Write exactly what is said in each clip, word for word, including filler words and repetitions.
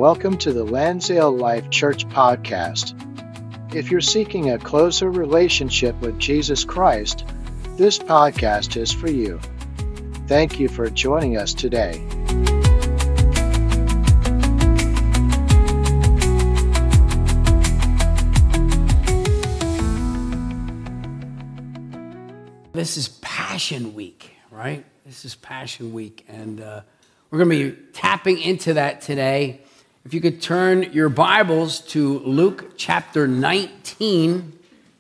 Welcome to the Lansdale Life Church podcast. If you're seeking a closer relationship with Jesus Christ, this podcast is for you. Thank you for joining us today. This is Passion Week, right? This is Passion Week, and uh, we're going to be tapping into that today. If you could turn your Bibles to Luke chapter nineteen.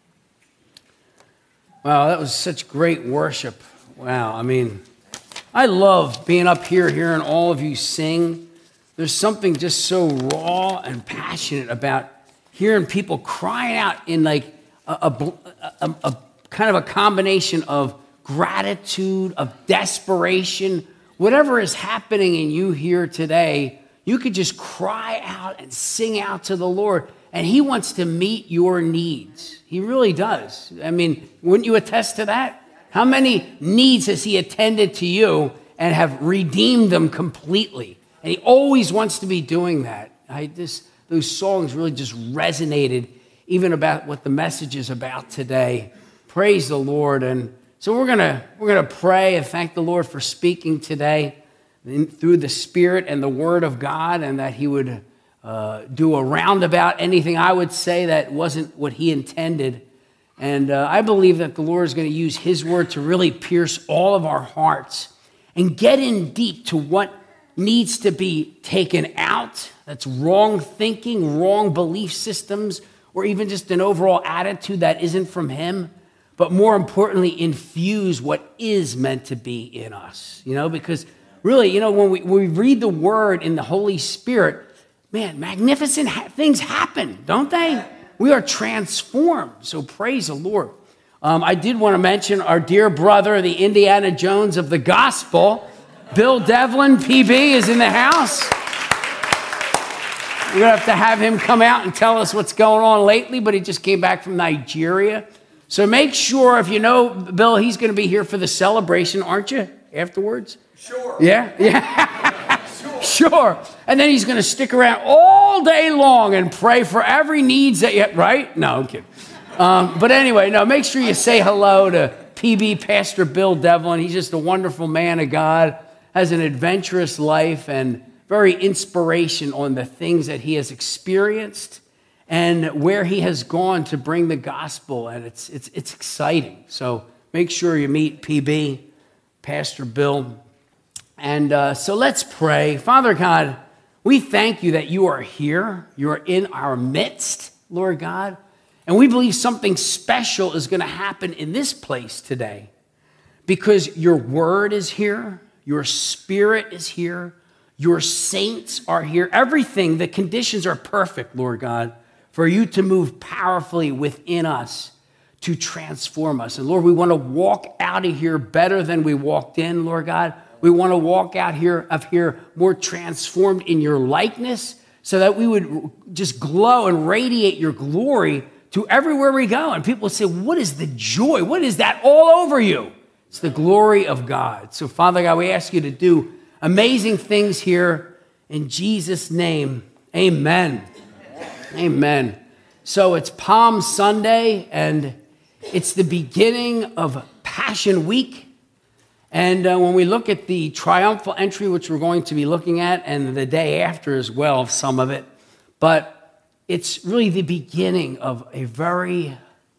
Wow, that was such great worship. Wow, I mean, I love being up here hearing all of you sing. There's something just so raw and passionate about hearing people crying out in like a, a, a, a kind of a combination of gratitude, of desperation. Whatever is happening in you here today, you could just cry out and sing out to the Lord, and He wants to meet your needs. He really does. I mean, wouldn't you attest to that? How many needs has He attended to you and have redeemed them completely? And He always wants to be doing that. I just, those songs really just resonated even about what the message is about today. Praise the Lord. And so we're gonna we're gonna pray and thank the Lord for speaking today through the Spirit and the Word of God, and that He would uh, do a roundabout anything I would say that wasn't what He intended. And uh, I believe that the Lord is going to use His Word to really pierce all of our hearts and get in deep to what needs to be taken out. That's wrong thinking, wrong belief systems, or even just an overall attitude that isn't from Him. But more importantly, infuse what is meant to be in us, you know, because really, you know, when we, when we read the Word in the Holy Spirit, man, magnificent ha- things happen, don't they? We are transformed, so praise the Lord. Um, I did want to mention our dear brother, the Indiana Jones of the gospel, Bill Devlin, P B, is in the house. We're going to have to have him come out and tell us what's going on lately, but he just came back from Nigeria. So make sure, if you know Bill, he's going to be here for the celebration, aren't you, afterwards? Sure. Yeah? Yeah. Sure. Sure. And then he's going to stick around all day long and pray for every needs that you, right? No, I'm kidding. Um, but anyway, no, make sure you say hello to P B, Pastor Bill Devlin. He's just a wonderful man of God, has an adventurous life and very inspiration on the things that he has experienced and where he has gone to bring the gospel, and it's it's it's exciting. So make sure you meet P B, Pastor Bill. And uh, so let's pray. Father God, we thank you that you are here. You are in our midst, Lord God. And we believe something special is going to happen in this place today because your word is here. Your Spirit is here. Your saints are here. Everything, the conditions are perfect, Lord God, for you to move powerfully within us to transform us. And Lord, we want to walk out of here better than we walked in, Lord God. We want to walk out here of here more transformed in your likeness so that we would just glow and radiate your glory to everywhere we go. And people say, what is the joy? What is that all over you? It's the glory of God. So Father God, we ask you to do amazing things here in Jesus' name. Amen. Amen. So it's Palm Sunday, and it's the beginning of Passion Week. And uh, when we look at the triumphal entry, which we're going to be looking at, and the day after as well, some of it, but it's really the beginning of a very,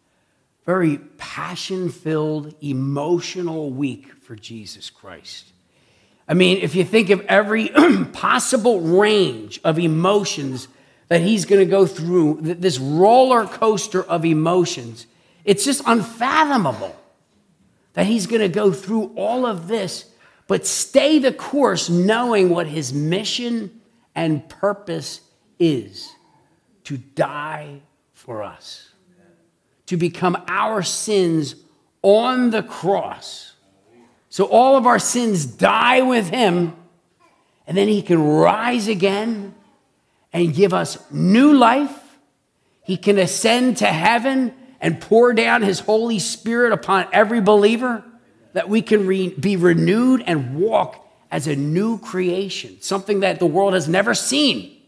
very passion-filled, emotional week for Jesus Christ. I mean, if you think of every possible range of emotions that he's going to go through, this roller coaster of emotions, it's just unfathomable that he's going to go through all of this, but stay the course knowing what his mission and purpose is: to die for us, to become our sins on the cross. So all of our sins die with him, and then he can rise again and give us new life. He can ascend to heaven and pour down his Holy Spirit upon every believer, that we can re- be renewed and walk as a new creation, something that the world has never seen,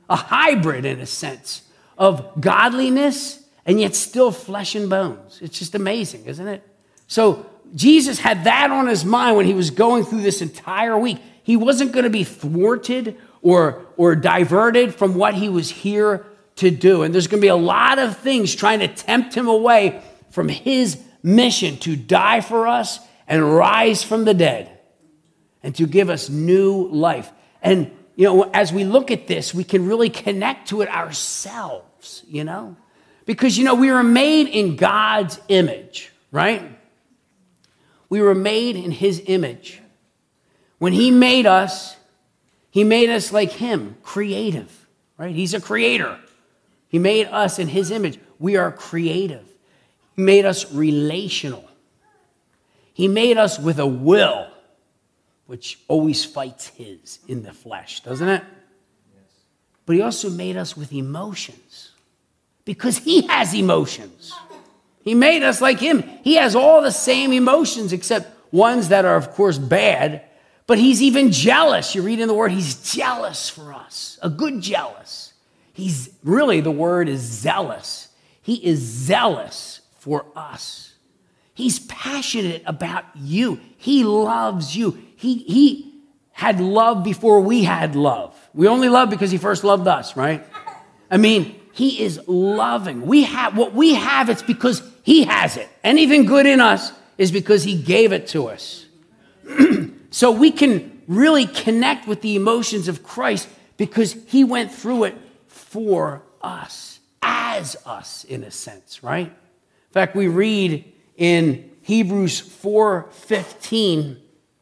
a hybrid in a sense of godliness and yet still flesh and bones. It's just amazing, isn't it? So Jesus had that on his mind when he was going through this entire week. He wasn't going to be thwarted or, or diverted from what he was here to do. And there's going to be a lot of things trying to tempt him away from his mission to die for us and rise from the dead and to give us new life. And, you know, as we look at this, we can really connect to it ourselves, you know, because, you know, we were made in God's image, right? We were made in his image. When he made us, he made us like him, creative, right? He's a creator. He made us in his image. We are creative. He made us relational. He made us with a will, which always fights his in the flesh, doesn't it? Yes. But he also made us with emotions because he has emotions. He made us like him. He has all the same emotions except ones that are, of course, bad. But he's even jealous. You read in the word, he's jealous for us, a good jealous. He's really, the word is zealous. He is zealous for us. He's passionate about you. He loves you. He, he had love before we had love. We only love because he first loved us, right? I mean, he is loving. We have what we have, it's because he has it. Anything good in us is because he gave it to us. So we can really connect with the emotions of Christ because he went through it for us, as us in a sense, right? In fact, we read in Hebrews four fifteen,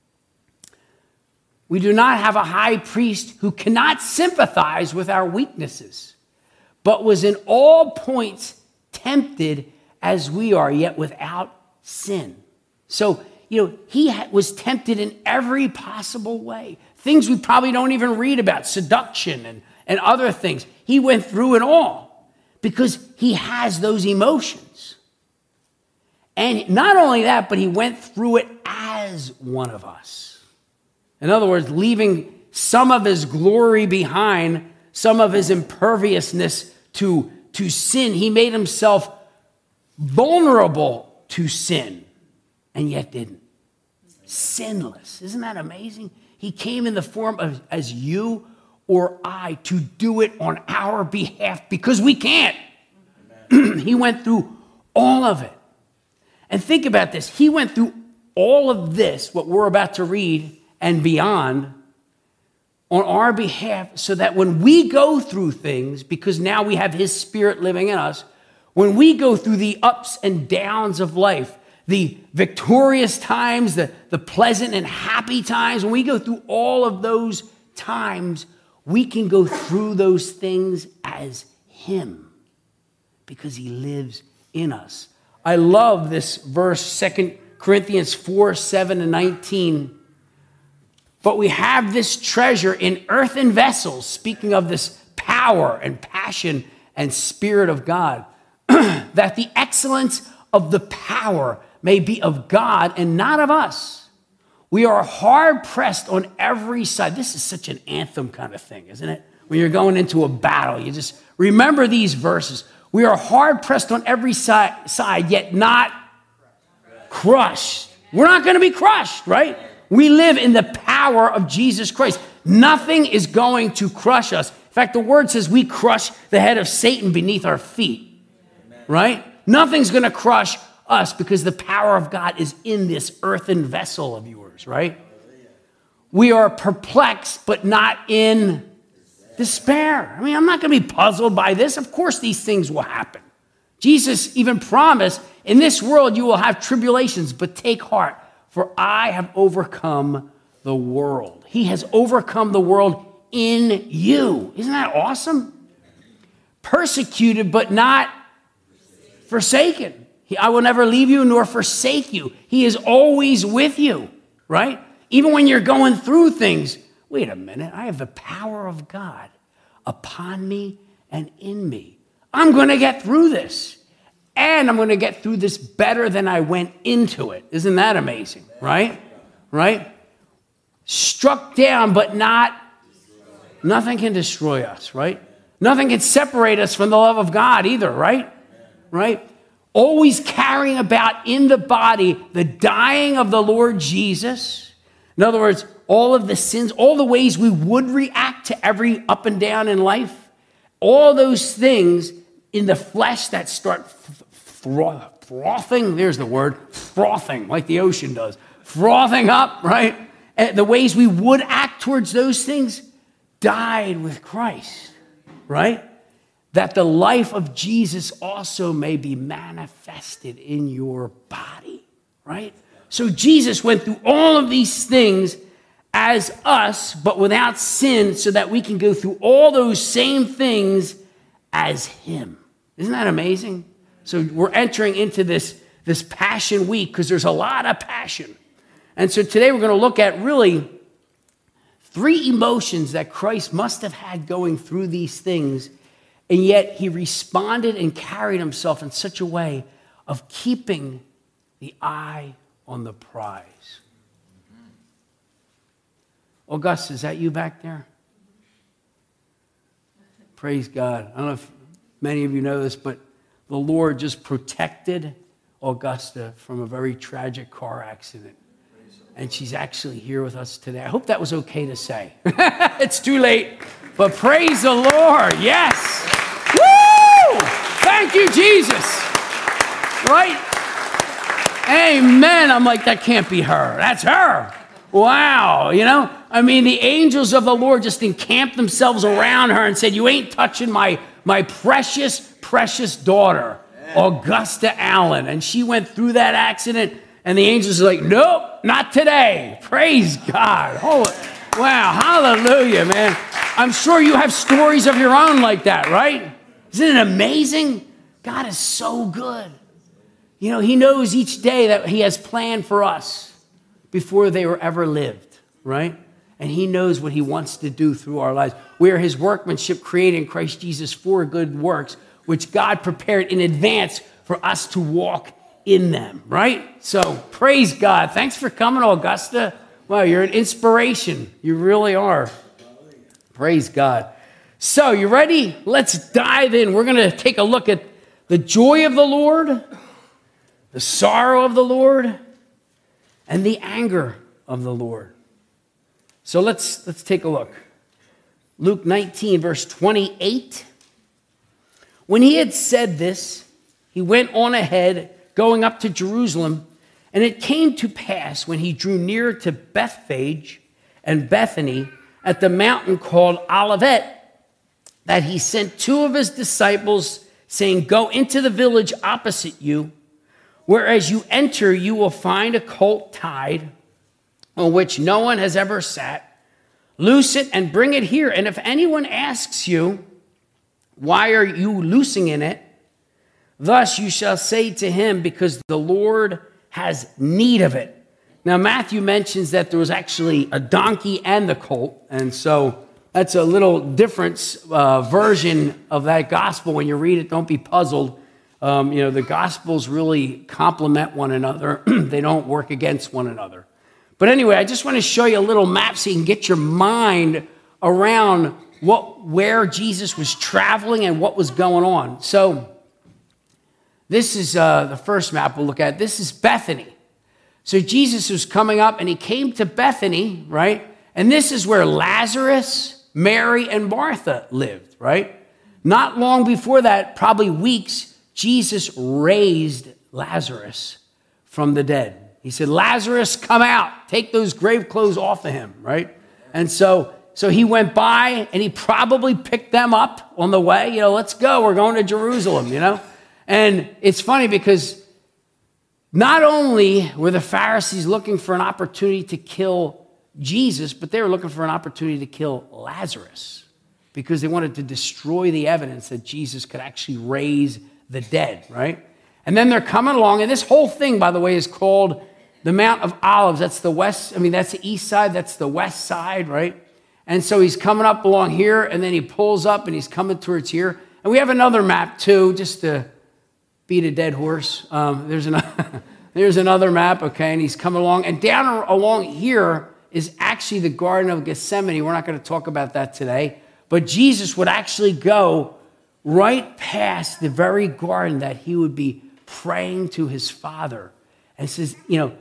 we do not have a high priest who cannot sympathize with our weaknesses, but was in all points tempted as we are, yet without sin. So, you know, he was tempted in every possible way. Things we probably don't even read about, seduction and, and other things. He went through it all because he has those emotions. And not only that, but he went through it as one of us. In other words, leaving some of his glory behind, some of his imperviousness to, to sin. He made himself vulnerable to sin and yet didn't. Sinless. Isn't that amazing? He came in the form of as you or I to do it on our behalf because we can't. He went through all of it. And think about this. He went through all of this, what we're about to read and beyond, on our behalf so that when we go through things, because now we have his spirit living in us, when we go through the ups and downs of life, the victorious times, the, the pleasant and happy times, when we go through all of those times, we can go through those things as him because he lives in us. I love this verse, Second Corinthians four, seven and nineteen. But we have this treasure in earthen vessels, speaking of this power and passion and spirit of God, that the excellence of the power may be of God and not of us. We are hard pressed on every side. This is such an anthem kind of thing, isn't it? When you're going into a battle, you just remember these verses. We are hard pressed on every side, side yet not crushed. We're not going to be crushed, right? We live in the power of Jesus Christ. Nothing is going to crush us. In fact, the word says we crush the head of Satan beneath our feet, right? Nothing's going to crush us because the power of God is in this earthen vessel of yours, right? We are perplexed, but not in despair. I mean, I'm not going to be puzzled by this. Of course, these things will happen. Jesus even promised, in this world you will have tribulations, but take heart, for I have overcome the world. He has overcome the world in you. Isn't that awesome? Persecuted, but not forsaken. He, I will never leave you nor forsake you. He is always with you, right? Even when you're going through things, wait a minute, I have the power of God upon me and in me. I'm going to get through this. And I'm going to get through this better than I went into it. Isn't that amazing, right? Right? Struck down, but not, nothing can destroy us, right? Nothing can separate us from the love of God either, right? Right? Always carrying about in the body the dying of the Lord Jesus. In other words, all of the sins, all the ways we would react to every up and down in life, all those things in the flesh that start frothing, there's the word, frothing, like the ocean does, frothing up, right? And the ways we would act towards those things died with Christ, right? That the life of Jesus also may be manifested in your body, right? So Jesus went through all of these things as us, but without sin, so that we can go through all those same things as him. Isn't that amazing? So we're entering into this, this Passion Week because there's a lot of passion. And so today we're going to look at really three emotions that Christ must have had going through these things, and yet he responded and carried himself in such a way of keeping the eye on the prize. August, is that you back there? Praise God. I don't know if many of you know this, but the Lord just protected Augusta from a very tragic car accident. And she's actually here with us today. I hope that was okay to say. It's too late, but praise the Lord. Yes. Woo! Thank you, Jesus. Right? Amen. I'm like, that can't be her. That's her. Wow. You know, I mean, the angels of the Lord just encamped themselves around her and said, you ain't touching my, my precious, precious daughter, Augusta Allen. And she went through that accident, and the angels are like, nope, not today. Praise God. Oh, wow. Hallelujah, man. I'm sure you have stories of your own like that, right? Isn't it amazing? God is so good. You know, he knows each day that he has planned for us before they were ever lived, right? And he knows what he wants to do through our lives. We are his workmanship created in Christ Jesus for good works, which God prepared in advance for us to walk in them, right? So praise God. Thanks for coming, Augusta. Wow, you're an inspiration. You really are. Praise God. So you ready? Let's dive in. We're going to take a look at the joy of the Lord, the sorrow of the Lord, and the anger of the Lord. So let's, let's take a look. Luke nineteen, verse twenty-eight. When he had said this, he went on ahead, going up to Jerusalem. And it came to pass, when he drew near to Bethphage and Bethany, at the mountain called Olivet, that he sent two of his disciples, saying, go into the village opposite you, where as you enter, you will find a colt tied, on which no one has ever sat. Loose it and bring it here. And if anyone asks you, why are you loosing in it? Thus you shall say to him, because the Lord has need of it. Now, Matthew mentions that there was actually a donkey and the colt. And so that's a little different uh, version of that gospel. When you read it, don't be puzzled. Um, you know, the gospels really complement one another. They don't work against one another. But anyway, I just want to show you a little map so you can get your mind around what, where Jesus was traveling and what was going on. So this is uh, the first map we'll look at. This is Bethany. So Jesus was coming up and he came to Bethany, right? And this is where Lazarus, Mary, and Martha lived, right? Not long before that, probably weeks, Jesus raised Lazarus from the dead. He said, Lazarus, come out. Take those grave clothes off of him, right? And so, so he went by and he probably picked them up on the way. You know, let's go. We're going to Jerusalem, you know? And it's funny because not only were the Pharisees looking for an opportunity to kill Jesus, but they were looking for an opportunity to kill Lazarus because they wanted to destroy the evidence that Jesus could actually raise the dead, right? And then they're coming along, and this whole thing, by the way, is called the Mount of Olives. That's the west, I mean, that's the east side, that's the west side, right? And so he's coming up along here, and then he pulls up, and he's coming towards here. And we have another map, too, just to beat a dead horse. Um, there's, another, there's another map, okay, and he's coming along. And down along here is actually the Garden of Gethsemane. We're not going to talk about that today. But Jesus would actually go right past the very garden that he would be praying to his Father. And says, you know,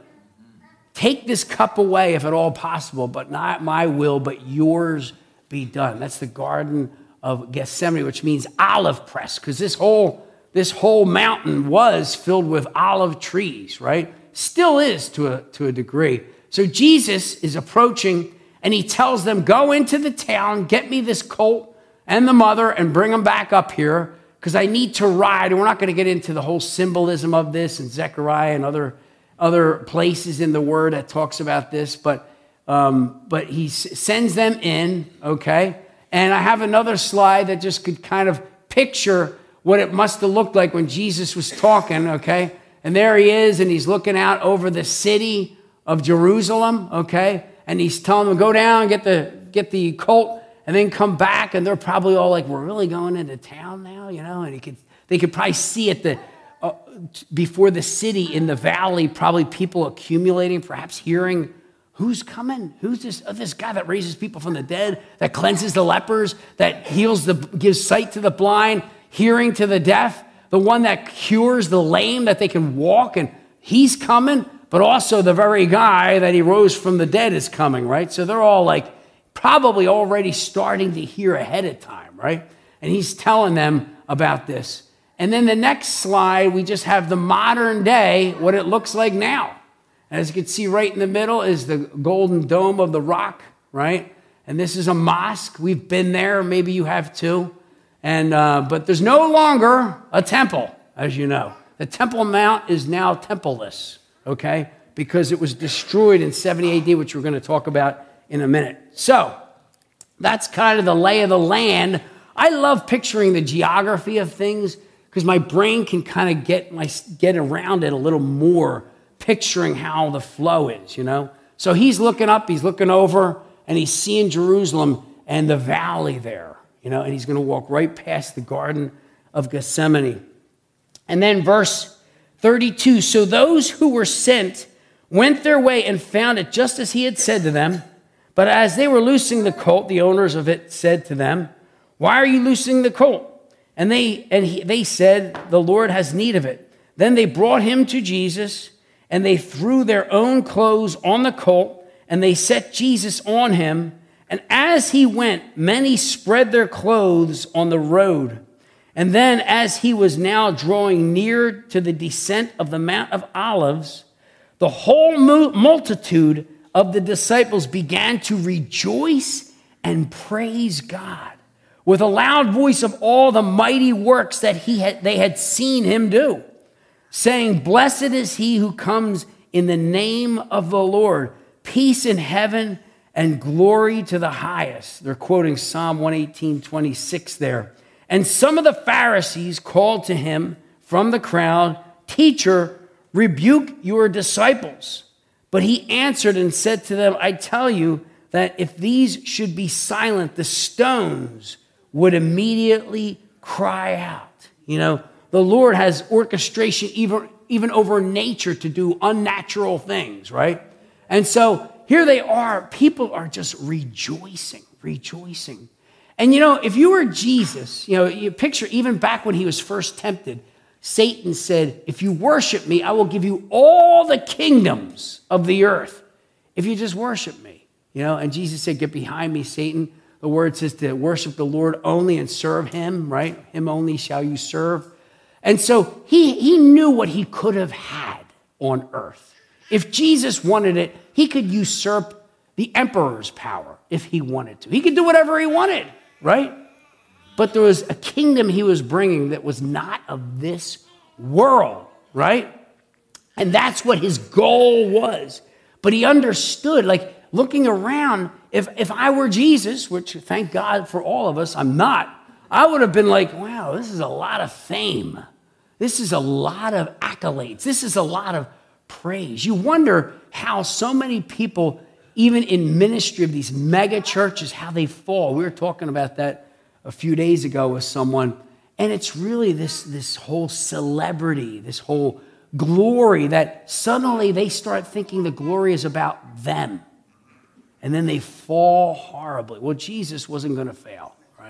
take this cup away if at all possible, but not my will, but yours be done. That's the Garden of Gethsemane, which means olive press, because this whole, this whole mountain was filled with olive trees, right? Still is to a, to a degree. So Jesus is approaching, and he tells them, go into the town, get me this colt and the mother, and bring them back up here, because I need to ride. And we're not going to get into the whole symbolism of this in Zechariah and other, other places in the Word that talks about this, but, um, but he s- sends them in, okay? And I have another slide that just could kind of picture what it must have looked like when Jesus was talking, okay? And there he is, and he's looking out over the city of Jerusalem, okay? And he's telling them, go down, get the, get the colt, and then come back. And they're probably all like, we're really going into town now, you know? And he could, they could probably see at the, uh, before the city in the valley, probably people accumulating, perhaps hearing, who's coming? Who's this? Oh, this guy that raises people from the dead, that cleanses the lepers, that heals the, gives sight to the blind, hearing to the deaf, the one that cures the lame, that they can walk, and he's coming, but also the very guy that he rose from the dead is coming, right? So they're all like probably already starting to hear ahead of time, right? And he's telling them about this. And then the next slide, we just have the modern day, what it looks like now. As you can see right in the middle is the golden dome of the rock, right? And this is a mosque. We've been there. Maybe you have too. And uh, but there's no longer a temple, as you know. The Temple Mount is now templeless, okay? Because it was destroyed in seventy A D, which we're going to talk about in a minute. So that's kind of the lay of the land. I love picturing the geography of things because my brain can kind of get my get around it a little more, picturing how the flow is, you know? So he's looking up, he's looking over, and he's seeing Jerusalem and the valley there, you know, and he's going to walk right past the Garden of Gethsemane. And then verse thirty-two, so those who were sent went their way and found it just as he had said to them. But as they were loosing the colt, the owners of it said to them, why are you loosing the colt? And they and he, they said, the Lord has need of it. Then they brought him to Jesus, and they threw their own clothes on the colt, and they set Jesus on him. And as he went, many spread their clothes on the road. And then as he was now drawing near to the descent of the Mount of Olives, the whole multitude of the disciples began to rejoice and praise God with a loud voice of all the mighty works that he had, they had seen him do, saying, blessed is he who comes in the name of the Lord, peace in heaven and glory to the highest. They're quoting Psalm one eighteen, twenty-six there. And some of the Pharisees called to him from the crowd, teacher, rebuke your disciples. But he answered and said to them, I tell you that if these should be silent, the stones would immediately cry out. You know, the Lord has orchestration even, even over nature to do unnatural things, right? And so here they are. People are just rejoicing, rejoicing. And, you know, if you were Jesus, you know, you picture even back when he was first tempted, Satan said, if you worship me, I will give you all the kingdoms of the earth if you just worship me. You know, and Jesus said, get behind me, Satan. The word says to worship the Lord only and serve him, right? Him only shall you serve. And so he, he knew what he could have had on earth. If Jesus wanted it, he could usurp the emperor's power if he wanted to. He could do whatever he wanted, right? But there was a kingdom he was bringing that was not of this world, right? And that's what his goal was. But he understood, like looking around, if, if I were Jesus, which thank God for all of us, I'm not, I would have been like, wow, this is a lot of fame. This is a lot of accolades. This is a lot of praise. You wonder how so many people, even in ministry of these mega churches, how they fall. We were talking about that a few days ago with someone, and it's really this, this whole celebrity, this whole glory that suddenly they start thinking the glory is about them. And then they fall horribly. Well, Jesus wasn't going to fail, right?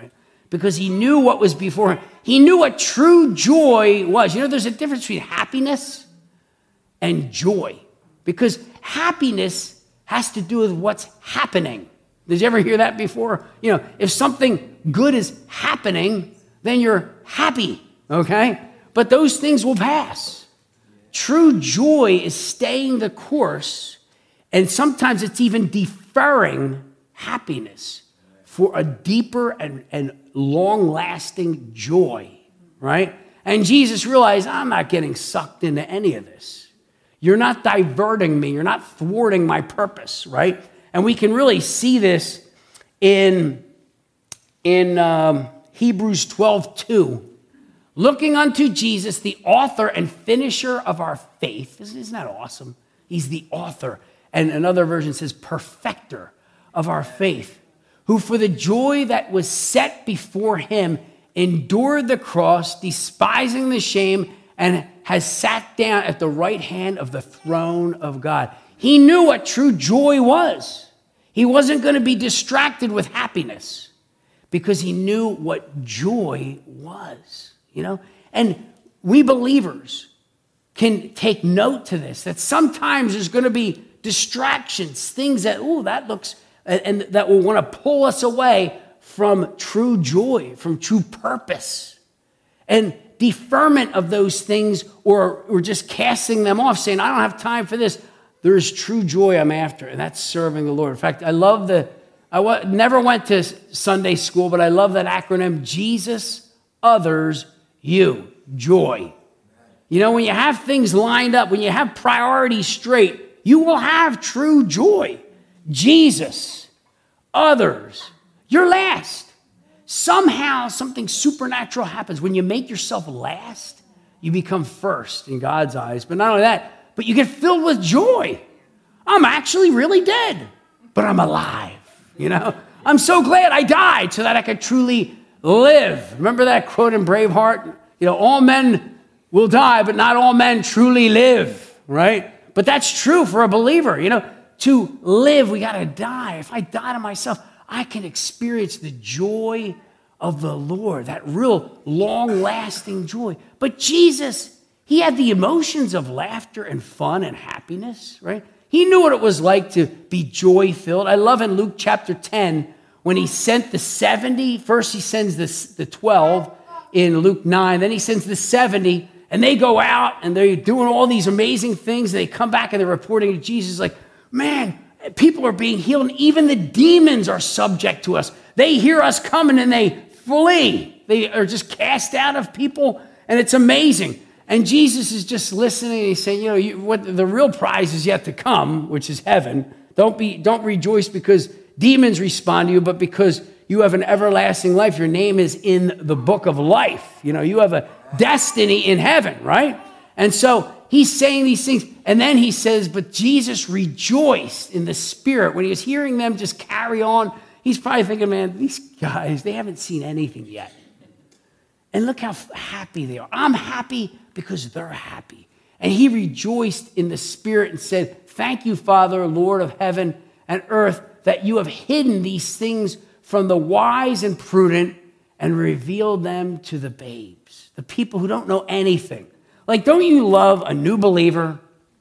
because he knew what was before him. He knew what true joy was. You know, there's a difference between happiness and joy, because happiness has to do with what's happening. Did you ever hear that before? You know, if something good is happening, then you're happy, okay? But those things will pass. True joy is staying the course, and sometimes it's even deferring happiness for a deeper and, and long-lasting joy, right? And Jesus realized, I'm not getting sucked into any of this. You're not diverting me. You're not thwarting my purpose, right? And we can really see this in, in um, Hebrews twelve two. Looking unto Jesus, the author and finisher of our faith. Isn't that awesome? He's the author. And another version says perfecter of our faith, who for the joy that was set before him endured the cross, despising the shame, and has sat down at the right hand of the throne of God. He knew what true joy was. He wasn't going to be distracted with happiness because he knew what joy was, you know? And we believers can take note to this, that sometimes there's going to be distractions, things that, oh, that looks, and that will want to pull us away from true joy, from true purpose. And deferment of those things, or, or just casting them off, saying, I don't have time for this. There is true joy I'm after, and that's serving the Lord. In fact, I love the, I w- never went to Sunday school, but I love that acronym, Jesus, others, you, joy. You know, when you have things lined up, when you have priorities straight, you will have true joy. Jesus, others, you're last. Somehow something supernatural happens. When you make yourself last, you become first in God's eyes. But not only that, but you get filled with joy. I'm actually really dead, but I'm alive, you know? I'm so glad I died so that I could truly live. Remember that quote in Braveheart? You know, all men will die, but not all men truly live, right? But that's true for a believer. You know, to live, we got to die. If I die to myself, I can experience the joy of the Lord, that real long-lasting joy. But Jesus, he had the emotions of laughter and fun and happiness, right? He knew what it was like to be joy-filled. I love in Luke chapter ten, when he sent the seventy, first he sends the, the twelve in Luke nine, then he sends the seventy, and they go out and they're doing all these amazing things. And they come back and they're reporting to Jesus like, man, people are being healed. And even the demons are subject to us. They hear us coming and they flee. They are just cast out of people. And it's amazing. And Jesus is just listening. And he's saying, you know, you, what the real prize is yet to come, which is heaven. Don't be, don't rejoice because demons respond to you, but because you have an everlasting life. Your name is in the book of life. You know, you have a destiny in heaven, right? And so he's saying these things. And then he says, but Jesus rejoiced in the spirit. When he was hearing them just carry on, he's probably thinking, man, these guys, they haven't seen anything yet. And look how happy they are. I'm happy because they're happy. And he rejoiced in the spirit and said, thank you, Father, Lord of heaven and earth, that you have hidden these things from the wise and prudent and revealed them to the babes, the people who don't know anything. Like, don't you love a new believer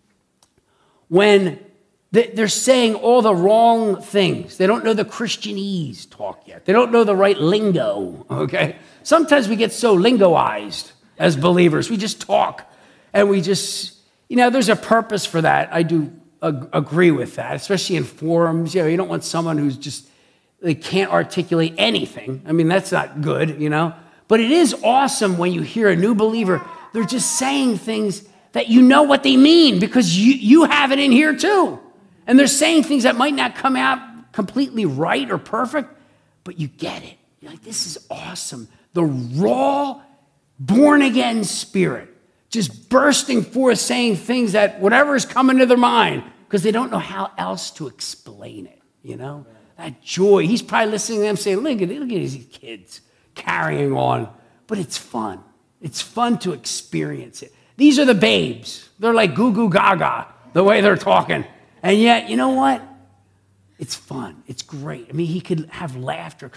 when they're saying all the wrong things? They don't know the Christianese talk yet. They don't know the right lingo, okay? Sometimes we get so lingoized as believers. We just talk and we just, you know, there's a purpose for that. I do ag- agree with that, especially in forums. You know, you don't want someone who's just, they can't articulate anything. I mean, that's not good, you know? But it is awesome when you hear a new believer, they're just saying things that you know what they mean because you, you have it in here too. And they're saying things that might not come out completely right or perfect, but you get it. You're like, this is awesome. The raw, born-again spirit just bursting forth saying things that whatever is coming to their mind because they don't know how else to explain it, you know? That joy. He's probably listening to them saying, look at, look at these kids carrying on. But it's fun. It's fun to experience it. These are the babes. They're like goo goo gaga, the way they're talking. And yet, you know what? It's fun. It's great. I mean, he could have laughter because he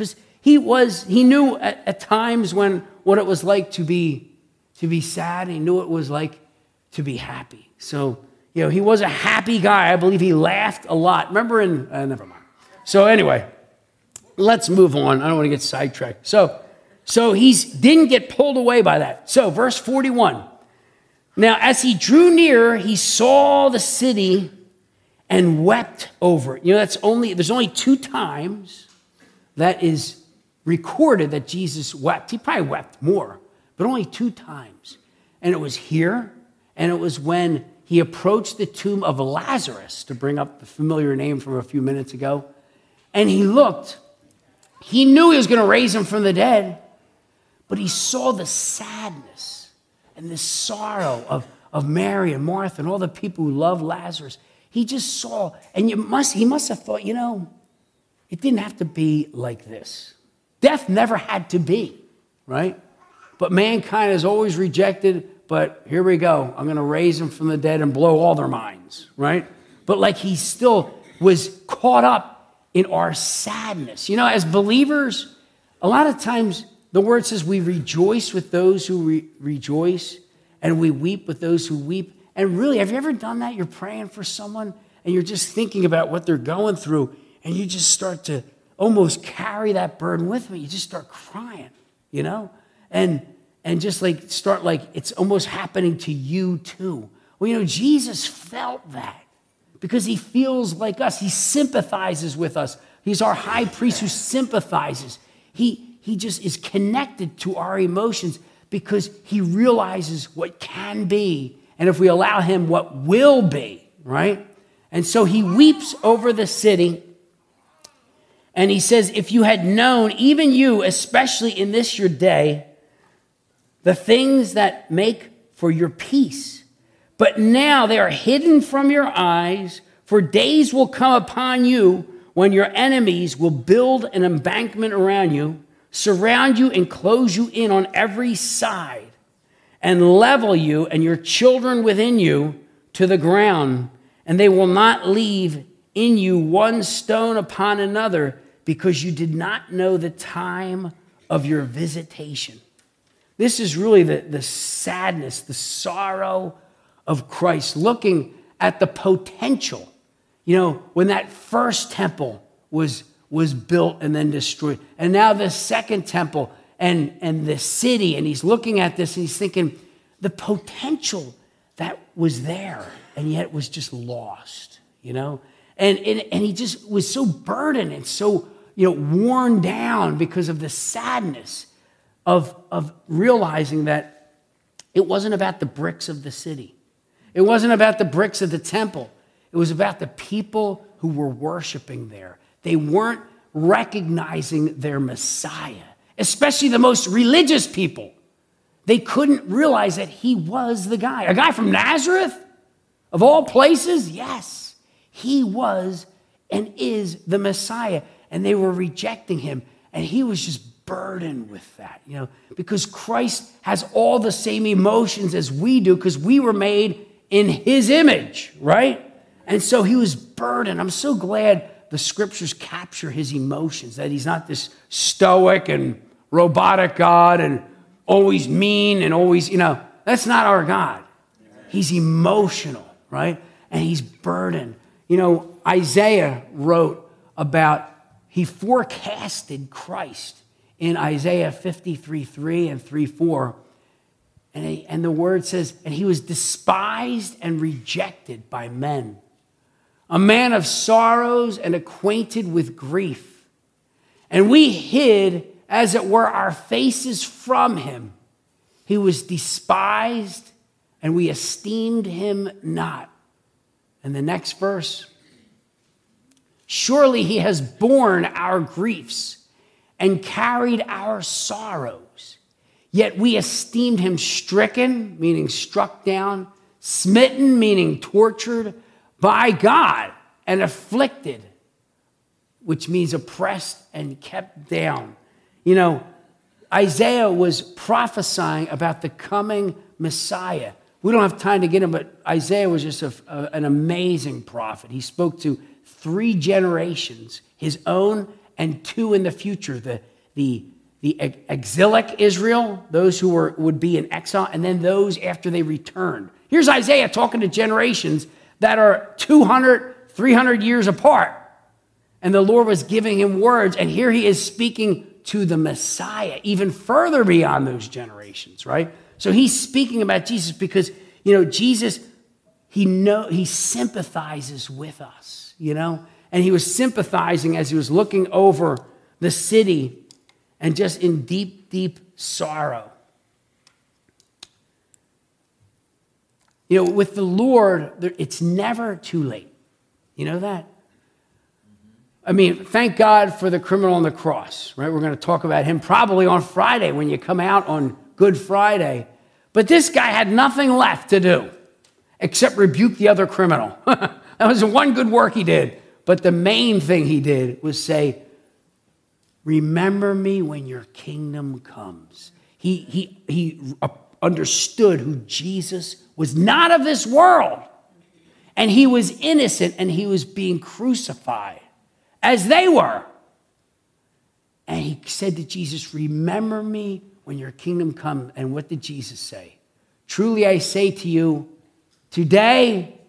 he was, he knew at, at times when what it was like to be, to be sad. He knew what it was like to be happy. So, you know, he was a happy guy. I believe he laughed a lot. Remember in, uh, never mind. So anyway, let's move on. I don't want to get sidetracked. So, so he didn't get pulled away by that. So verse forty-one. Now, as he drew near, he saw the city and wept over it. You know, that's only, there's only two times that is recorded that Jesus wept. He probably wept more, but only two times. And it was here, and it was when he approached the tomb of Lazarus, to bring up the familiar name from a few minutes ago. And he looked. He knew he was going to raise him from the dead, but he saw the sadness and the sorrow of, of Mary and Martha and all the people who loved Lazarus. He just saw, and you must, he must have thought, you know, it didn't have to be like this. Death never had to be, right? But mankind has always rejected, but here we go. I'm going to raise them from the dead and blow all their minds, right? But like he still was caught up in our sadness. You know, as believers, a lot of times the word says we rejoice with those who re- rejoice and we weep with those who weep. And really, have you ever done that? You're praying for someone and you're just thinking about what they're going through and you just start to almost carry that burden with me. You just start crying, you know? And and just like start like it's almost happening to you too. Well, you know, Jesus felt that because he feels like us. He sympathizes with us. He's our high priest who sympathizes. He He just is connected to our emotions because he realizes what can be. And if we allow him, what will be, right? And so he weeps over the city. And he says, if you had known, even you, especially in this your day, the things that make for your peace, but now they are hidden from your eyes, for days will come upon you when your enemies will build an embankment around you, surround you and close you in on every side, and level you and your children within you to the ground, and they will not leave in you one stone upon another, because you did not know the time of your visitation. This is really the, the sadness, the sorrow of Christ, looking at the potential. You know, when that first temple was was built and then destroyed. And now the second temple and, and the city, and he's looking at this and he's thinking, the potential that was there and yet was just lost, you know? And, and, and he just was so burdened and so, you know, worn down because of the sadness of, of realizing that it wasn't about the bricks of the city. It wasn't about the bricks of the temple. It was about the people who were worshiping there. They weren't recognizing their Messiah, especially the most religious people. They couldn't realize that he was the guy. A guy from Nazareth, of all places? Yes, he was and is the Messiah. And they were rejecting him. And he was just burdened with that, you know, because Christ has all the same emotions as we do because we were made in his image, right? And so he was burdened. I'm so glad the scriptures capture his emotions, that he's not this stoic and robotic God and always mean and always, you know, that's not our God. He's emotional, right? And he's burdened. You know, Isaiah wrote about, he forecasted Christ in Isaiah fifty-three three and three four. And, he, and the word says, and he was despised and rejected by men, a man of sorrows and acquainted with grief. And we hid, as it were, our faces from him. He was despised, and we esteemed him not. And the next verse, surely he has borne our griefs and carried our sorrows. Yet we esteemed him stricken, meaning struck down, smitten, meaning tortured, by God, and afflicted, which means oppressed and kept down. You know, Isaiah was prophesying about the coming Messiah. We don't have time to get him, but Isaiah was just a, a, an amazing prophet. He spoke to three generations, his own and two in the future, the, the, the exilic Israel, those who were, would be in exile, and then those after they returned. Here's Isaiah talking to generations that are two hundred, three hundred years apart. And the Lord was giving him words, and here he is speaking to the Messiah, even further beyond those generations, right? So he's speaking about Jesus because, you know, Jesus, he know he sympathizes with us, you know? And he was sympathizing as he was looking over the city and just in deep, deep sorrow. You know, with the Lord, it's never too late. You know that? I mean, thank God for the criminal on the cross, right? We're going to talk about him probably on Friday when you come out on Good Friday. But this guy had nothing left to do except rebuke the other criminal. That was one good work he did. But the main thing he did was say, remember me when your kingdom comes. He, he, he understood who Jesus was not of this world. And he was innocent and he was being crucified as they were. And he said to Jesus, remember me when your kingdom comes. And what did Jesus say? Truly I say to you, today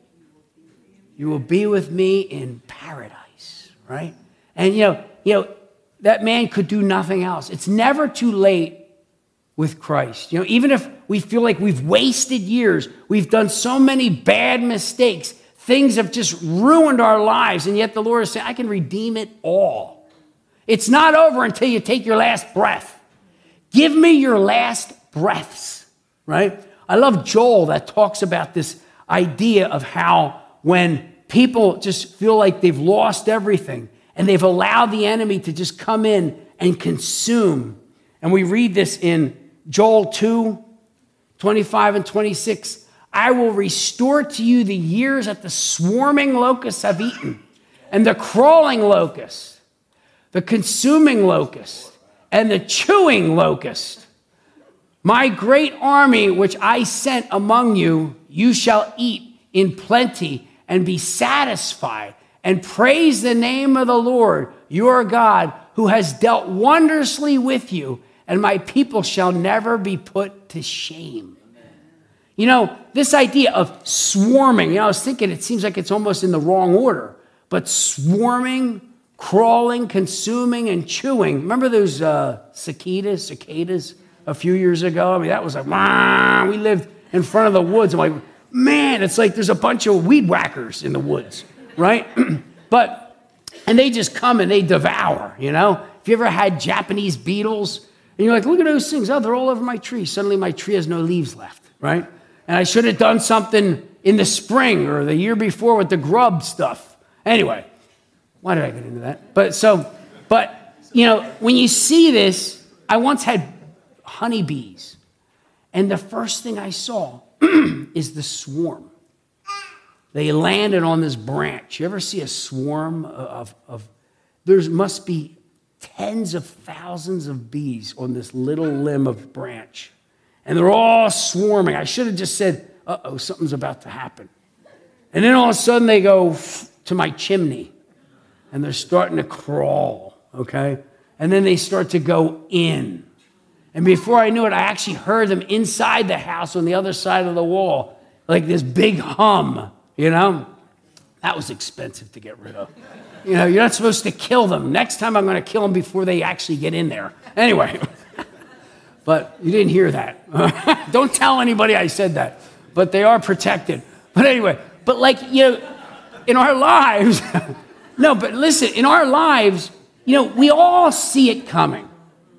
you will be with me in paradise, right? And you know, you know, that man could do nothing else. It's never too late with Christ. You know, even if we feel like we've wasted years, we've done so many bad mistakes, things have just ruined our lives, and yet the Lord is saying, I can redeem it all. It's not over until you take your last breath. Give me your last breaths, right? I love Joel that talks about this idea of how when people just feel like they've lost everything and they've allowed the enemy to just come in and consume. And we read this in Joel two, twenty-five and twenty-six. I will restore to you the years that the swarming locusts have eaten, and the crawling locust, the consuming locust, and the chewing locust. My great army which I sent among you, you shall eat in plenty and be satisfied, and praise the name of the Lord your God, who has dealt wondrously with you, and my people shall never be put to shame. You know, this idea of swarming, you know, I was thinking it seems like it's almost in the wrong order, but swarming, crawling, consuming, and chewing. Remember those uh, cicadas, cicadas a few years ago? I mean, that was like, ah, we lived in front of the woods. I'm like, man, it's like there's a bunch of weed whackers in the woods, right? But, and they just come and they devour, you know? If you ever had Japanese beetles, and you're like, look at those things. Oh, they're all over my tree. Suddenly my tree has no leaves left, right? And I should have done something in the spring or the year before with the grub stuff. Anyway, why did I get into that? But so, but, you know, when you see this, I once had honeybees. And the first thing I saw is the swarm. They landed on this branch. You ever see a swarm of, of there must be tens of thousands of bees on this little limb of branch. And they're all swarming. I should have just said, uh-oh, something's about to happen. And then all of a sudden they go to my chimney. And they're starting to crawl, okay? And then they start to go in. And before I knew it, I actually heard them inside the house on the other side of the wall. Like this big hum, you know? That was expensive to get rid of. You know, you're not supposed to kill them. Next time I'm going to kill them before they actually get in there. Anyway. But you didn't hear that. Don't tell anybody I said that. But they are protected. But anyway, but like, you know, in our lives, no, but listen, in our lives, you know, we all see it coming.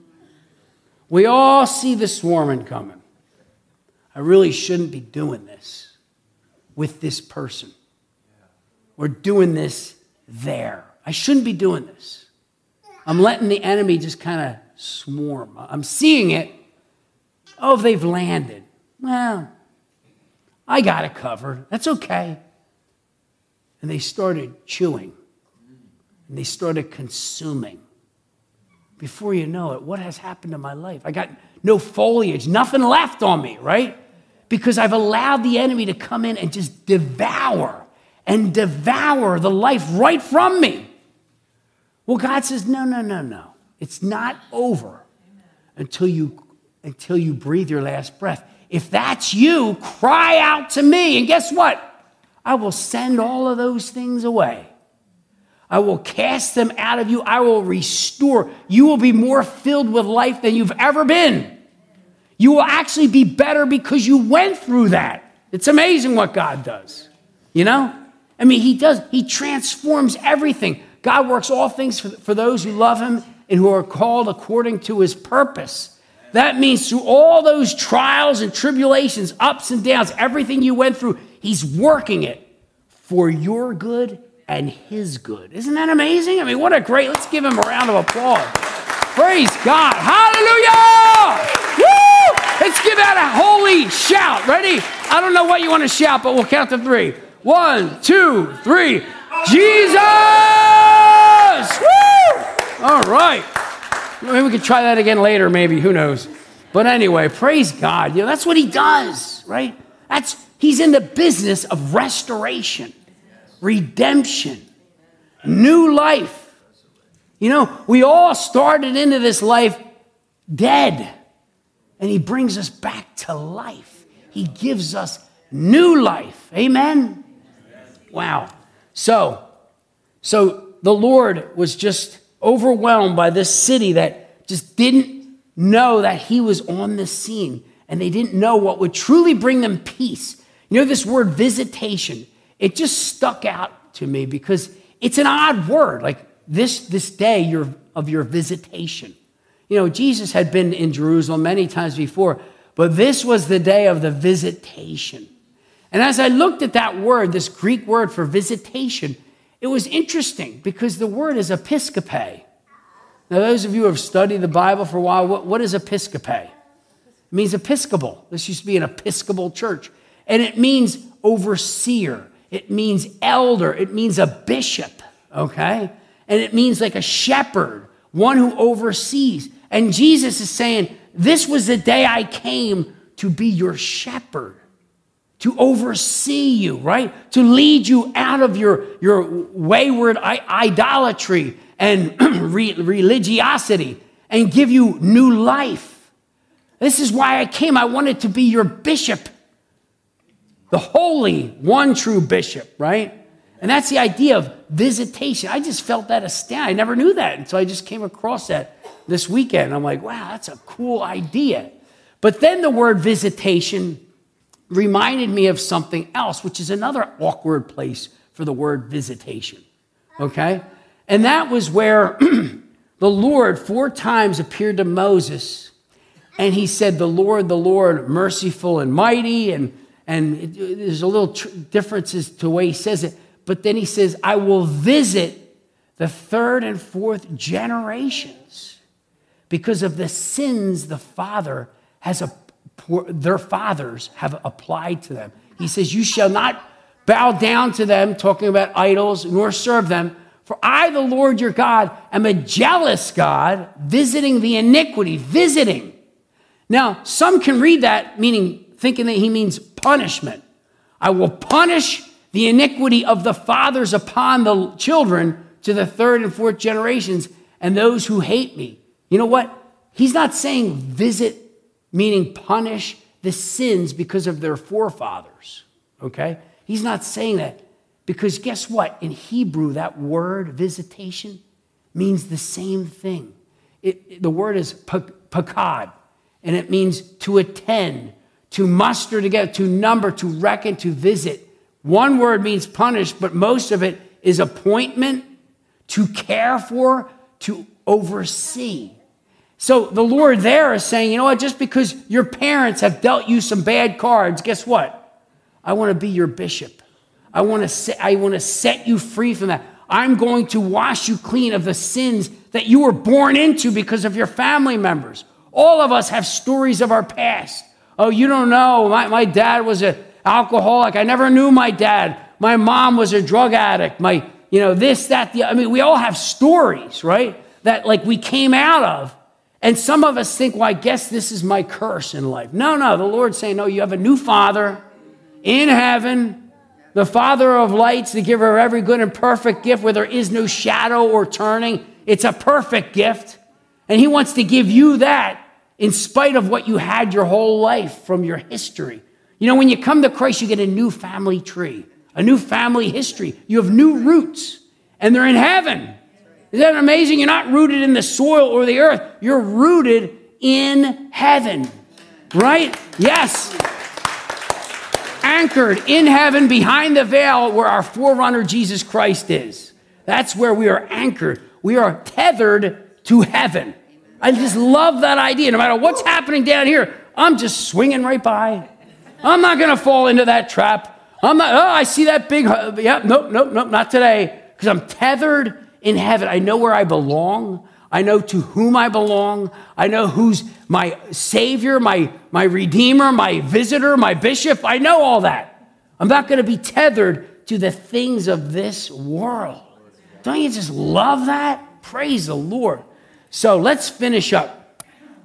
We all see the swarming coming. I really shouldn't be doing this with this person. Or doing this there. I shouldn't be doing this. I'm letting the enemy just kind of swarm. I'm seeing it. Oh, they've landed. Well, I got it covered. That's okay. And they started chewing. And they started consuming. Before you know it, what has happened to my life? I got no foliage, nothing left on me, right? Because I've allowed the enemy to come in and just devour and devour the life right from me. Well, God says, no, no, no, no. It's not over until you, until you breathe your last breath. If that's you, cry out to me. And guess what? I will send all of those things away. I will cast them out of you. I will restore. You will be more filled with life than you've ever been. You will actually be better because you went through that. It's amazing what God does. You know? I mean, he does. He transforms everything. God works all things for, for those who love him and who are called according to his purpose. That means through all those trials and tribulations, ups and downs, everything you went through, he's working it for your good and his good. Isn't that amazing? I mean, what a great, let's give him a round of applause. Praise God. Hallelujah. Woo! Let's give out a holy shout. Ready? I don't know what you want to shout, but we'll count to three. One, two, three. Jesus! Woo! All right. Maybe we could try that again later, maybe. Who knows? But anyway, praise God. You know, that's what he does, right? That's he's in the business of restoration, redemption, new life. You know, we all started into this life dead, and he brings us back to life. He gives us new life. Amen? Wow. So, so the Lord was just overwhelmed by this city that just didn't know that he was on the scene, and they didn't know what would truly bring them peace. You know, this word visitation, it just stuck out to me because it's an odd word, like this, this day your, of your visitation. You know, Jesus had been in Jerusalem many times before, but this was the day of the visitation. And as I looked at that word, this Greek word for visitation, it was interesting because the word is episkope. Now, those of you who have studied the Bible for a while, what, what is episkope? It means Episcopal. This used to be an Episcopal church. And it means overseer. It means elder. It means a bishop, okay? And it means like a shepherd, one who oversees. And Jesus is saying, this was the day I came to be your shepherd, to oversee you, right? To lead you out of your, your wayward idolatry and religiosity and give you new life. This is why I came. I wanted to be your bishop, the holy, one true bishop, right? And that's the idea of visitation. I just felt that astounding. I never knew that until I just came across that this weekend. I'm like, wow, that's a cool idea. But then the word visitation reminded me of something else, which is another awkward place for the word visitation, okay? And that was where the Lord four times appeared to Moses, and he said, the Lord, the Lord, merciful and mighty, and, and it, there's a little tr- differences to the way he says it, but then he says, I will visit the third and fourth generations because of the sins the Father has a their fathers have applied to them. He says, you shall not bow down to them, talking about idols, nor serve them. For I, the Lord your God, am a jealous God, visiting the iniquity, visiting. Now, some can read that meaning, thinking that he means punishment. I will punish the iniquity of the fathers upon the children to the third and fourth generations and those who hate me. You know what? He's not saying visit, meaning punish the sins because of their forefathers, okay? He's not saying that because guess what? In Hebrew, that word visitation means the same thing. It, it, the word is pakad, and it means to attend, to muster together, to number, to reckon, to visit. One word means punish, but most of it is appointment, to care for, to oversee. So the Lord there is saying, you know what, just because your parents have dealt you some bad cards, guess what? I want to be your bishop. I want to set, I want to set you free from that. I'm going to wash you clean of the sins that you were born into because of your family members. All of us have stories of our past. Oh, you don't know, my, my dad was an alcoholic. I never knew my dad. My mom was a drug addict. My, you know, this, that, the, I mean, we all have stories, right? That like we came out of. And some of us think, well, I guess this is my curse in life. No, no, the Lord's saying, no, you have a new Father in heaven, the Father of lights, the giver of every good and perfect gift where there is no shadow or turning. It's a perfect gift. And he wants to give you that in spite of what you had your whole life from your history. You know, when you come to Christ, you get a new family tree, a new family history. You have new roots, and they're in heaven. Isn't that amazing? You're not rooted in the soil or the earth. You're rooted in heaven, right? Yes. Anchored in heaven behind the veil where our forerunner Jesus Christ is. That's where we are anchored. We are tethered to heaven. I just love that idea. No matter what's happening down here, I'm just swinging right by. I'm not going to fall into that trap. I'm not, oh, I see that big, yeah, nope, nope, nope, not today. Because I'm tethered in heaven. I know where I belong. I know to whom I belong. I know who's my Savior, my, my Redeemer, my visitor, my bishop. I know all that. I'm not going to be tethered to the things of this world. Don't you just love that? Praise the Lord. So let's finish up.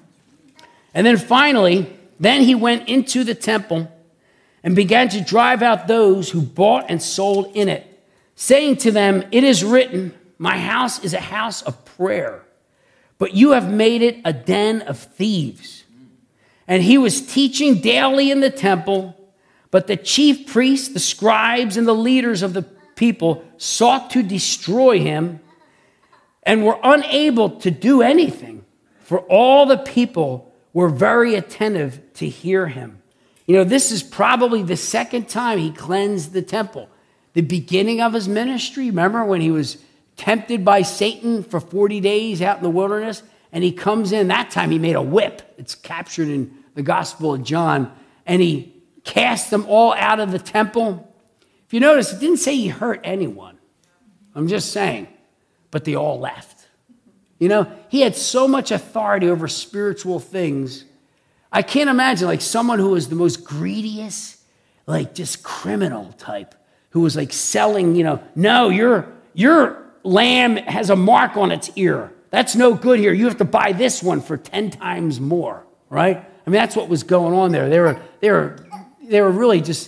And then finally, then he went into the temple and began to drive out those who bought and sold in it, saying to them, it is written, my house is a house of prayer, but you have made it a den of thieves. And he was teaching daily in the temple, but the chief priests, the scribes, and the leaders of the people sought to destroy him and were unable to do anything, for all the people were very attentive to hear him. You know, this is probably the second time he cleansed the temple. The beginning of his ministry, remember when he was tempted by Satan for forty days out in the wilderness, and he comes in, that time he made a whip. It's captured in the Gospel of John, and he cast them all out of the temple. If you notice, it didn't say he hurt anyone. I'm just saying, but they all left. You know, he had so much authority over spiritual things. I can't imagine like someone who was the most greediest, like just criminal type, who was like selling, you know, no, your, your lamb has a mark on its ear. That's no good here. You have to buy this one for ten times more, right? I mean, that's what was going on there. They were, they were, they were really just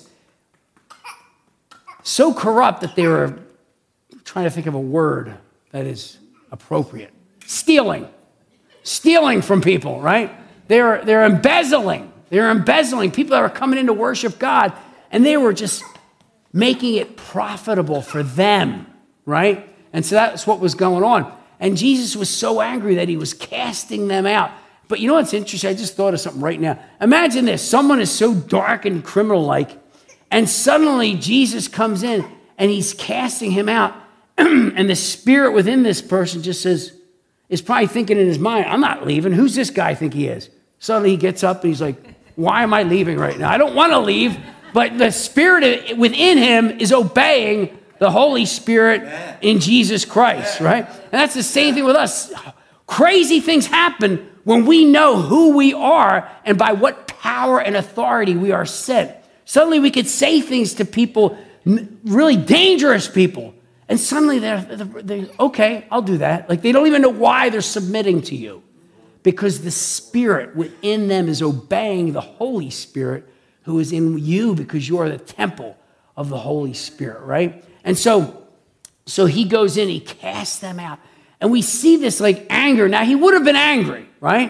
so corrupt that they were trying to think of a word that is appropriate. Stealing. Stealing from people, right? They're, they're embezzling. They're embezzling. People that were coming in to worship God, and they were just making it profitable for them, right? And so that's what was going on. And Jesus was so angry that he was casting them out. But you know what's interesting? I just thought of something right now. Imagine this. Someone is so dark and criminal-like, and suddenly Jesus comes in, and he's casting him out. And the spirit within this person just says, is probably thinking in his mind, I'm not leaving. Who's this guy think he is? Suddenly he gets up and he's like, why am I leaving right now? I don't want to leave. But the spirit within him is obeying the Holy Spirit in Jesus Christ, right? And that's the same thing with us. Crazy things happen when we know who we are and by what power and authority we are sent. Suddenly we could say things to people, really dangerous people, and suddenly they're, they're, okay, I'll do that. Like they don't even know why they're submitting to you, because the Spirit within them is obeying the Holy Spirit who is in you, because you are the temple of the Holy Spirit, right? And so, so he goes in, he casts them out. And we see this like anger. Now, he would have been angry, right?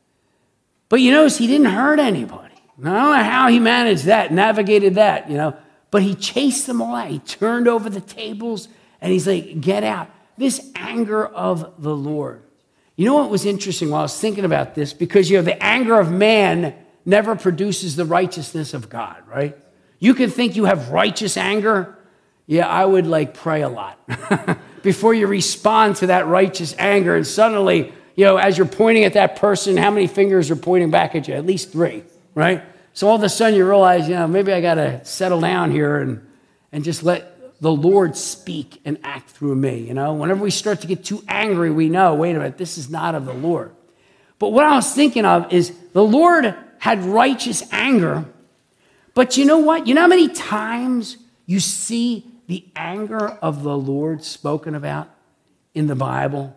But you notice he didn't hurt anybody. I don't know how he managed that, navigated that, you know. But he chased them all out. He turned over the tables, and he's like, get out. This anger of the Lord. You know what was interesting while I was thinking about this? Because, you know, the anger of man never produces the righteousness of God, right? You can think you have righteous anger. Yeah, I would like pray a lot before you respond to that righteous anger. And suddenly, you know, as you're pointing at that person, how many fingers are pointing back at you? At least three, right? So all of a sudden you realize, you know, maybe I got to settle down here and, and just let the Lord speak and act through me, you know? Whenever we start to get too angry, we know, wait a minute, this is not of the Lord. But what I was thinking of is the Lord had righteous anger, but you know what? You know how many times you see the anger of the Lord spoken about in the Bible?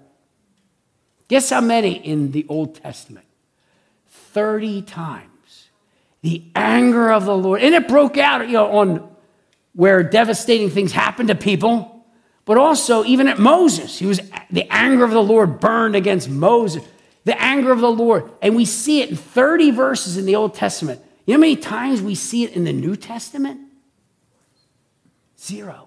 Guess how many in the Old Testament? thirty times. The anger of the Lord. And it broke out, you know, on where devastating things happened to people, but also even at Moses. He was, the anger of the Lord burned against Moses. The anger of the Lord. And we see it in thirty verses in the Old Testament. You know how many times we see it in the New Testament? Zero.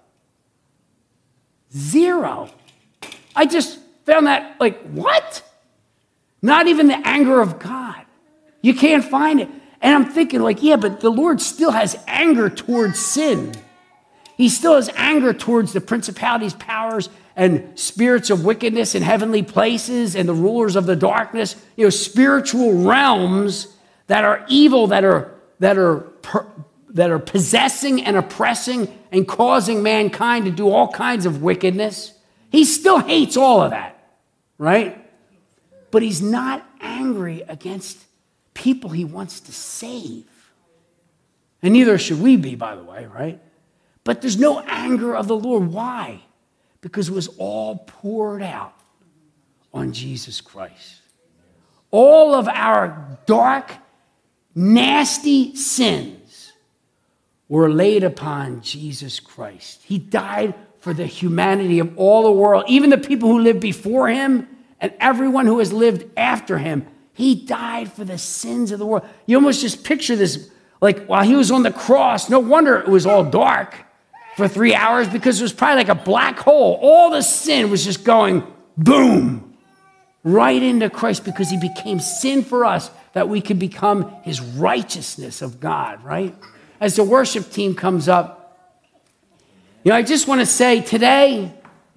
Zero. I just found that, like, what? Not even the anger of God. You can't find it. And I'm thinking, like, yeah, but the Lord still has anger towards sin. He still has anger towards the principalities, powers, and spirits of wickedness in heavenly places and the rulers of the darkness, you know, spiritual realms that are evil, that are that are per, that are possessing and oppressing and causing mankind to do all kinds of wickedness. He still hates all of that, right? But he's not angry against people he wants to save. And neither should we be, by the way, right? But there's no anger of the Lord. Why? Because it was all poured out on Jesus Christ. All of our dark, nasty sins were laid upon Jesus Christ. He died for the humanity of all the world, even the people who lived before him and everyone who has lived after him. He died for the sins of the world. You almost just picture this, like while he was on the cross, no wonder it was all dark for three hours because it was probably like a black hole. All the sin was just going boom, right into Christ because he became sin for us that we could become his righteousness of God, right? As the worship team comes up, you know, I just want to say today,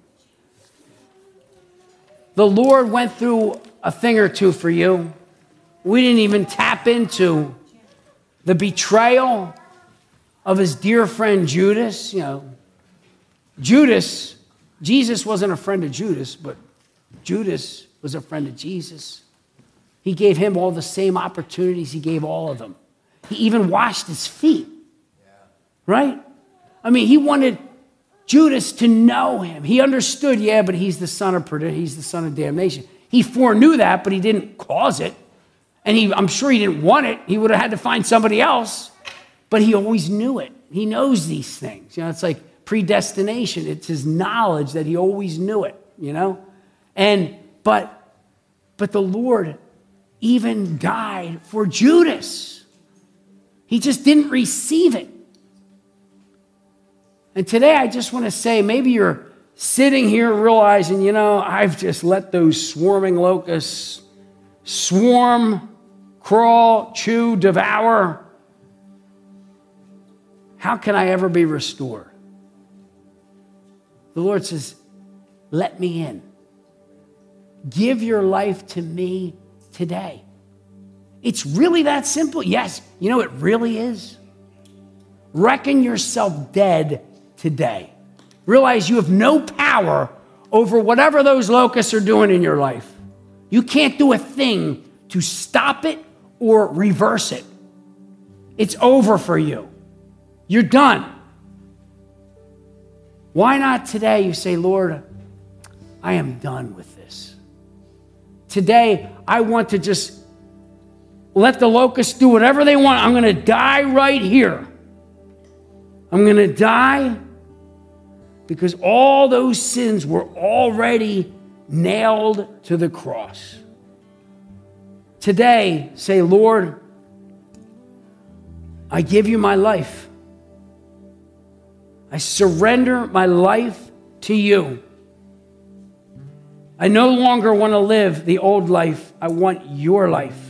the Lord went through a thing or two for you. We didn't even tap into the betrayal of his dear friend Judas. You know, Judas, Jesus wasn't a friend of Judas, but Judas was a friend of Jesus. He gave him all the same opportunities he gave all of them. He even washed his feet, right? I mean, he wanted Judas to know him. He understood, yeah, but he's the son of perdition, he's the son of damnation. He foreknew that, but he didn't cause it. And he, I'm sure he didn't want it. He would have had to find somebody else. But he always knew it. He knows these things. You know, it's like predestination. It's his knowledge that he always knew it, you know? And, but, but the Lord even died for Judas. He just didn't receive it. And today I just want to say, maybe you're sitting here realizing, you know, I've just let those swarming locusts swarm, crawl, chew, devour. How can I ever be restored? The Lord says, let me in. Give your life to me today. It's really that simple. Yes, you know, it really is. Reckon yourself dead today. Realize you have no power over whatever those locusts are doing in your life. You can't do a thing to stop it or reverse it. It's over for you. You're done. Why not today you say, Lord, I am done with this. Today, I want to just let the locusts do whatever they want. I'm going to die right here. I'm going to die because all those sins were already nailed to the cross. Today, say, Lord, I give you my life. I surrender my life to you. I no longer want to live the old life. I want your life.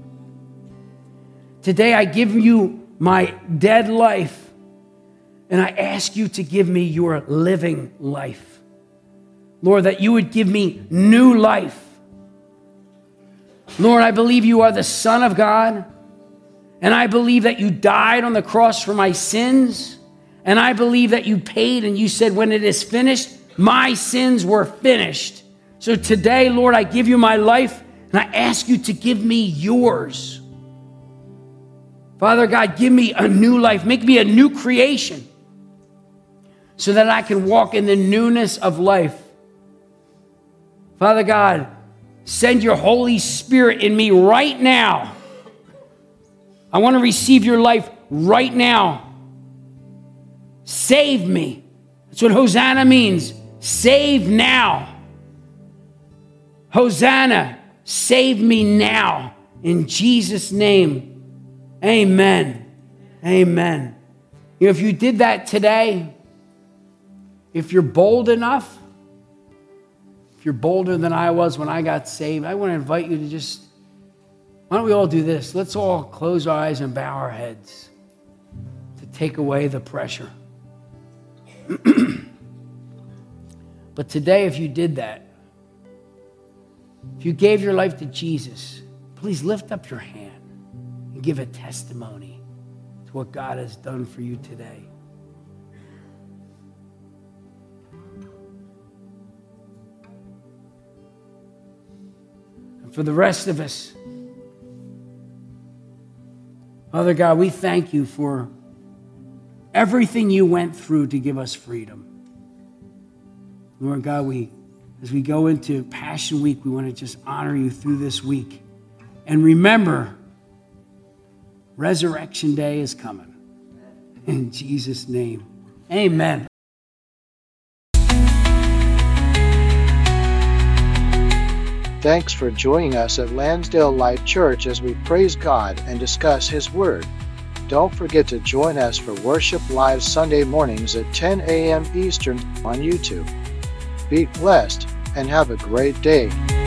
Today, I give you my dead life. And I ask you to give me your living life. Lord, that you would give me new life. Lord, I believe you are the Son of God. And I believe that you died on the cross for my sins. And I believe that you paid and you said, when it is finished, my sins were finished. So today, Lord, I give you my life and I ask you to give me yours. Father God, give me a new life. Make me a new creation, so that I can walk in the newness of life. Father God, send your Holy Spirit in me right now. I want to receive your life right now. Save me. That's what Hosanna means. Save now. Hosanna, Save me now. In Jesus' name, amen. Amen. You know, if you did that today, if you're bold enough, if you're bolder than I was when I got saved, I want to invite you to just, why don't we all do this? Let's all close our eyes and bow our heads to take away the pressure. But today, if you did that, if you gave your life to Jesus, please lift up your hand and give a testimony to what God has done for you today. And for the rest of us, Father God, we thank you for everything you went through to give us freedom. Lord God, we, as we go into Passion Week, we want to just honor you through this week. And remember, Resurrection Day is coming. In Jesus' name, amen. Thanks for joining us at Lansdale Life Church as we praise God and discuss His Word. Don't forget to join us for Worship Live Sunday mornings at ten a.m. Eastern on YouTube. Be blessed and have a great day.